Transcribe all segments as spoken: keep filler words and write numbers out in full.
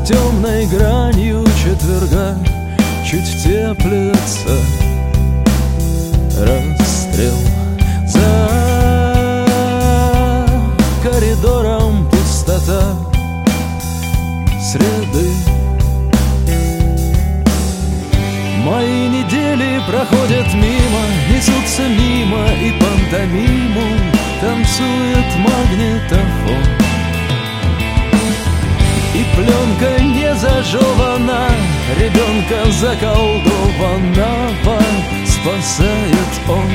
темной гранью четверга чуть теплится расстрел. За коридором пустота среды. Мои недели проходят мимо, несутся мимо, и пантомиму танцует магнитофон. И пленка не зажевана, ребенка заколдованного спасает он.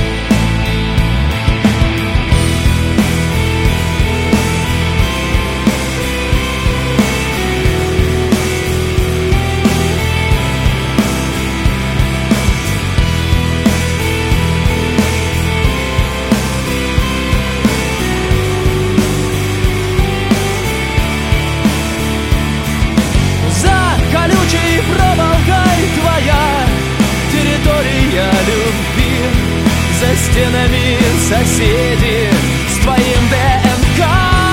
За стенами соседи с твоим ДНК.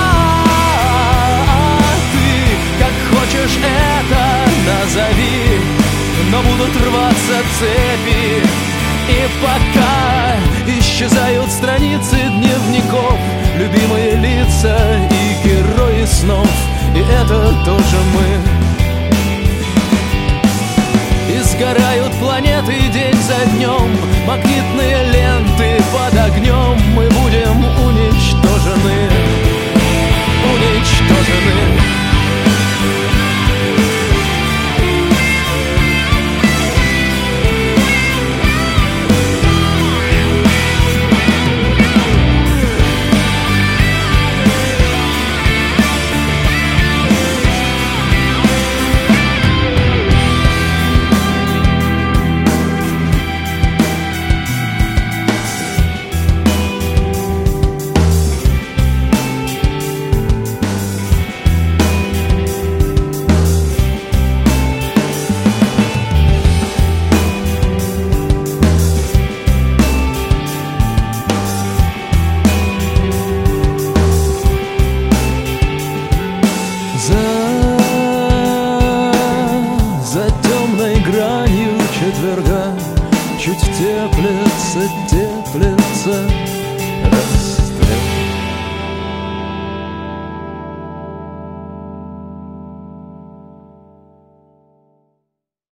Ты как хочешь это назови, но будут рваться цепи